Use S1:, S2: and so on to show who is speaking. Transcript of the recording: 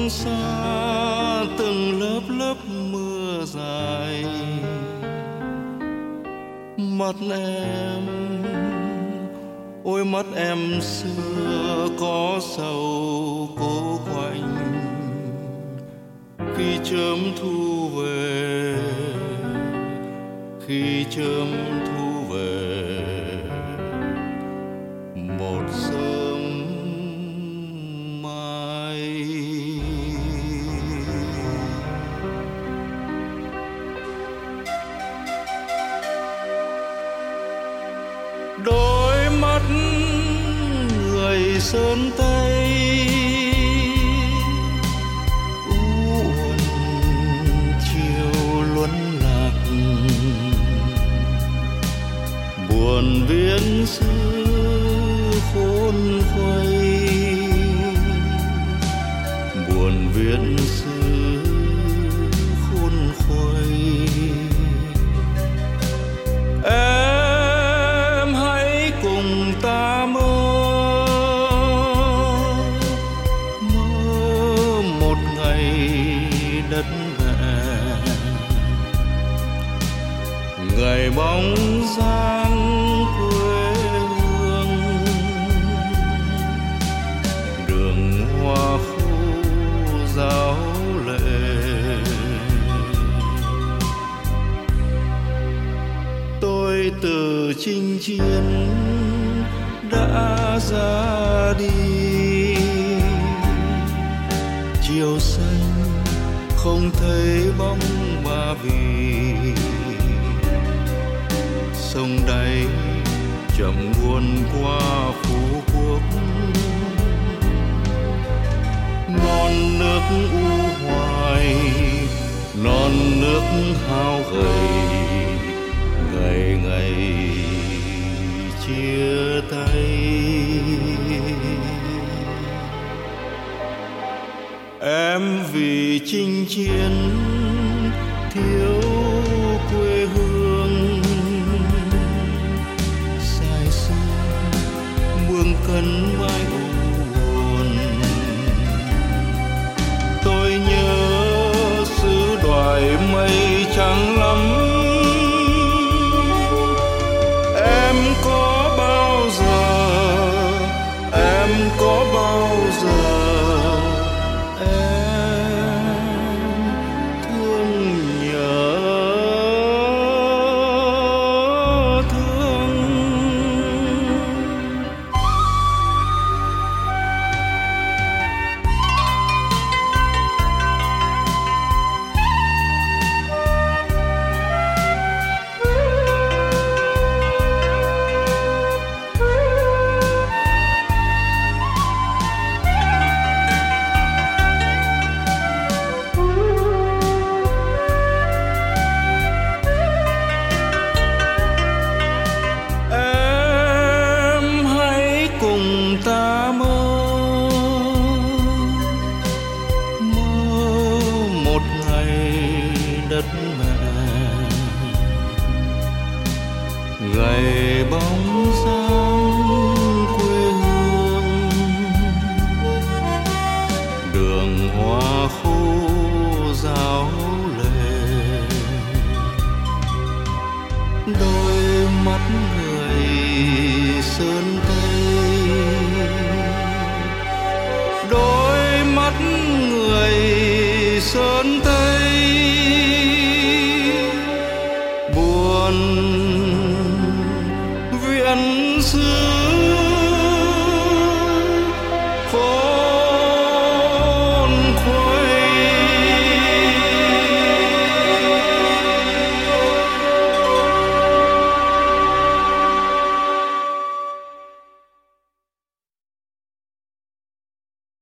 S1: xa từng lớp lớp mưa dài. Mắt em, ôi mắt em xưa có sầu cố quạnh. Khi chớm thu về, khi chớm thu về, một sớm mai. Đôi mắt người sơn tây uốn chiều luân lạc, buồn viễn xứ khôn khuây, buồn viễn xứ khôn khuây. Em hãy cùng ta mơ, mơ một ngày đất mẹ, ngày bóng dáng quê hương, đường hoa khô ráo lệ. Tôi từ chinh chiến đã ra đi, chiều xanh không thấy bóng Ba Vì. Sông đáy chậm buồn qua Phú Quốc, non nước u hoài, non nước hao gầy, ngày ngày chia tay. Em vì chinh chiến thiếu quê hương, say sưa mương cân vai buồn. Tôi nhớ xứ đoài mây trắng lắm. Em có bao giờ, em có bao giờ ta mơ, mơ một ngày đất mẹ, ngày bóng dáng quê hương, đường hoa khô ráo lệ. Đôi mắt người sơn tây, đôi mắt người sơn tây, buồn viễn xưa